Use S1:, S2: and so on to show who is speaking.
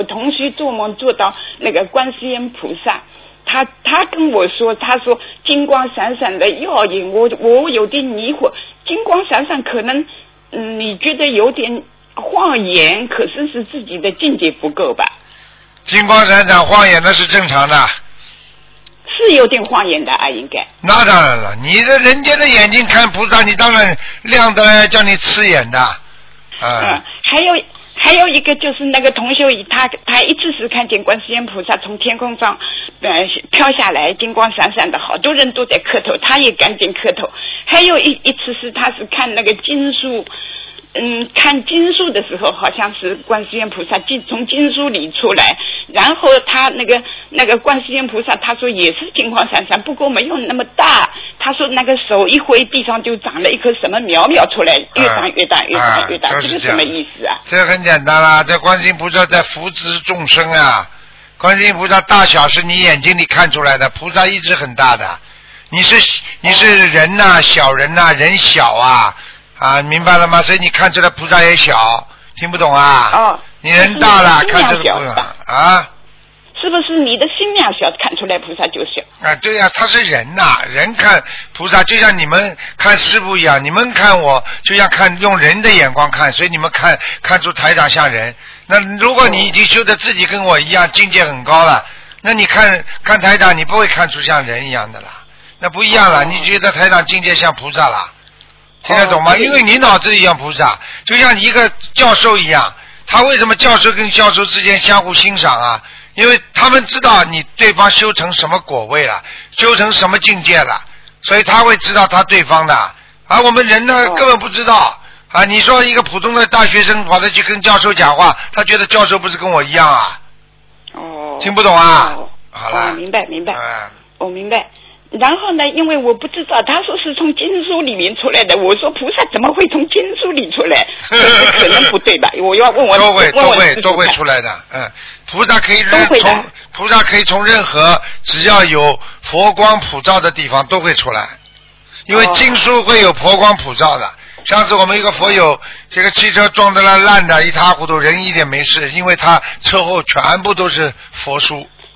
S1: 同学做梦做到那个观世音菩萨，他跟我说，他说金光闪闪的耀眼，我有点迷惑，金光闪闪可能你觉得有点晃眼，可是自己的境界不够吧？
S2: 金光闪闪晃眼那是正常的，
S1: 是有点晃眼的啊，应该。那
S2: 当然了，你的人家的眼睛看菩萨，你当然亮的来叫你刺眼的。
S1: 还有一个就是那个同修，他一次是看见观世音菩萨从天空上飘下来，金光闪闪的，好多人都在磕头，他也赶紧磕头。还有一次是他是看那个经书，看经书的时候，好像是观世音菩萨从经书里出来，然后他那个观世音菩萨，他说也是金光闪闪，不过没有那么大。他说那个手一挥，地上就长了一颗什么苗苗出来，越长越大，越长越大，这是什么意思啊？
S2: 这很简单啦，这观世音菩萨在扶持众生啊。观世音菩萨大小是你眼睛里看出来的，菩萨一直很大的。你是人呐，小人呐，人小啊，明白了吗？所以你看出来菩萨也小，听不懂啊？你人大了，看这个菩萨啊。
S1: 是不是你的心量小，看出来菩萨就小？
S2: 对呀，他是人呐，人看菩萨就像你们看师父一样，你们看我就像用人的眼光看，所以你们看出台长像人。那如果你已经修得自己跟我一样境界很高了，那你看台长，你不会看出像人一样的啦，那不一样了。你觉得台长境界像菩萨啦？听得懂吗？因为你脑子里像菩萨，就像一个教授一样，他为什么教授跟教授之间相互欣赏啊？因为他们知道你对方修成什么果位了，修成什么境界了，所以他会知道他对方的。而我们人呢，根本不知道啊！你说一个普通的大学生跑着去跟教授讲话，他觉得教授不是跟我一样啊？听不懂啊？好了，
S1: 明白。我明白。然后呢，因为我不知道，他说是从经书里面出来的，我说菩萨怎么会从经书里出来？可能不对吧？我要问我
S2: 都会出来的。菩萨可以从任何只要有佛光普照的地方都会出来，因为经书会有佛光普照的。上次我们一个佛友，这个汽车撞得烂的一塌糊涂，人一点没事，因为他车后全部都是佛书。